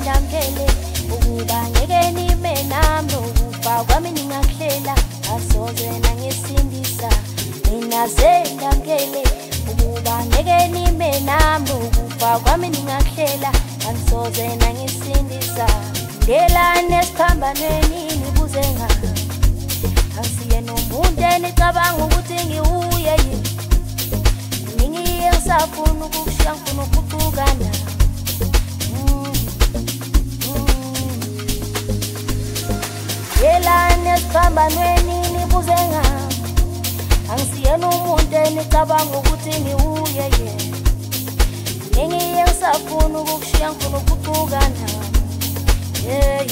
ndamkele ukuba ngeke nime nami ukufa kwami ningahlela asoze nangisindisa mina sendamkele ukuba ngeke nime nami ukufa kwami ningahlela asoze nangisindisa ngela nesiphambanweni nibuze ngami asiye nomuntu enicabanga ukuthi ngiuye ningiye ngisafuna ukushiya ngifuna ukuqhubukana ngela nesiphambanweni nibuze ngami angisiye nomuntu enicabanga ukuthi ngiuye ningiye ngisafuna ukushiya ngifuna ukuqhubukana yeah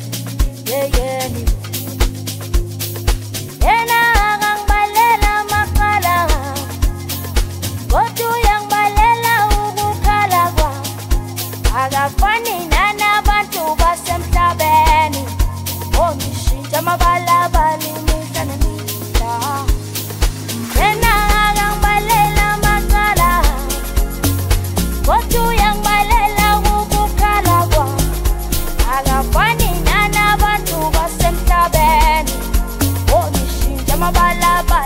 Yena ngangibalela maqala kodwa uyangibalela ukukhala kwami akafani nanabantu basemhlabeni ongishintsha amabalabala imihla nemihla Yena ngangibalela maqala kodwa uyangibalela ukukhala kwami akafani nanabantu basemhlabeni mabalabala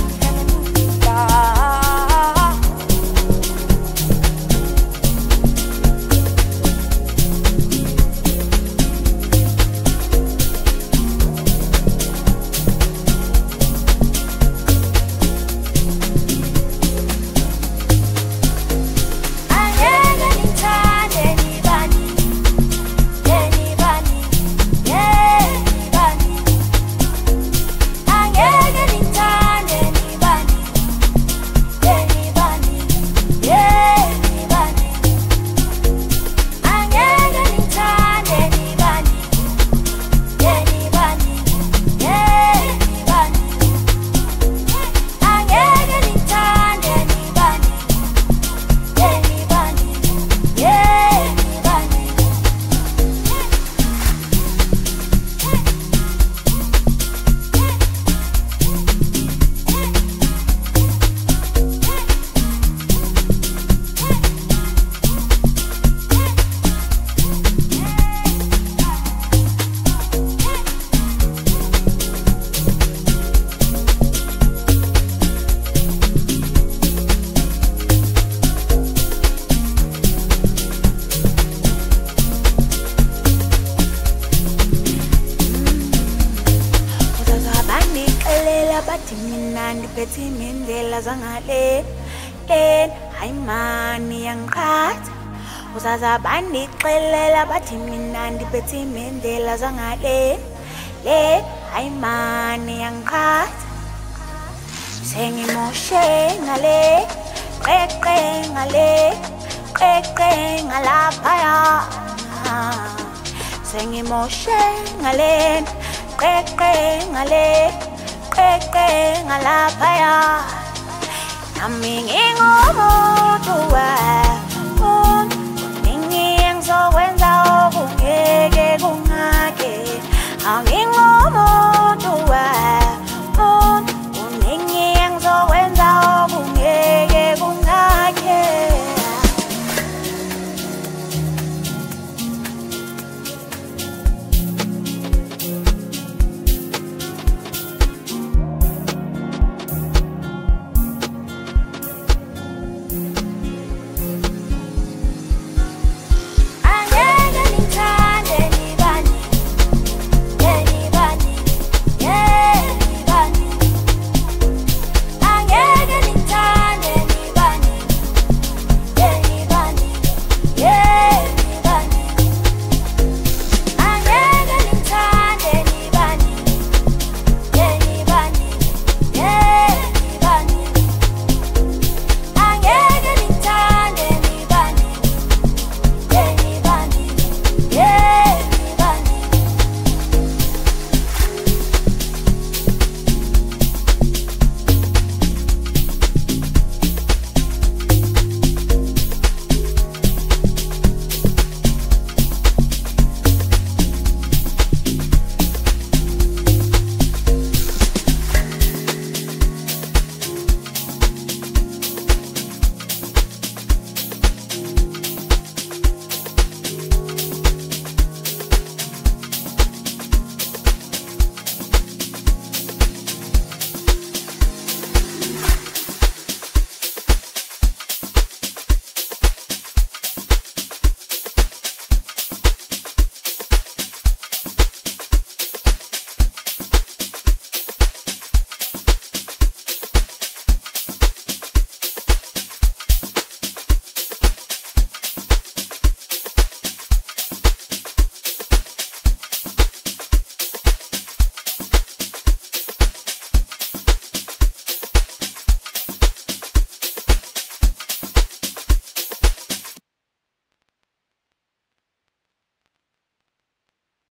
Uzazabani xelela bathi mina ndiphethe imendela zangale le ayimani yangiqhatha sengimoshe ngale qeqe ngalapha ya sengimoshe ngale qeqe ngalapha ya nami ngingo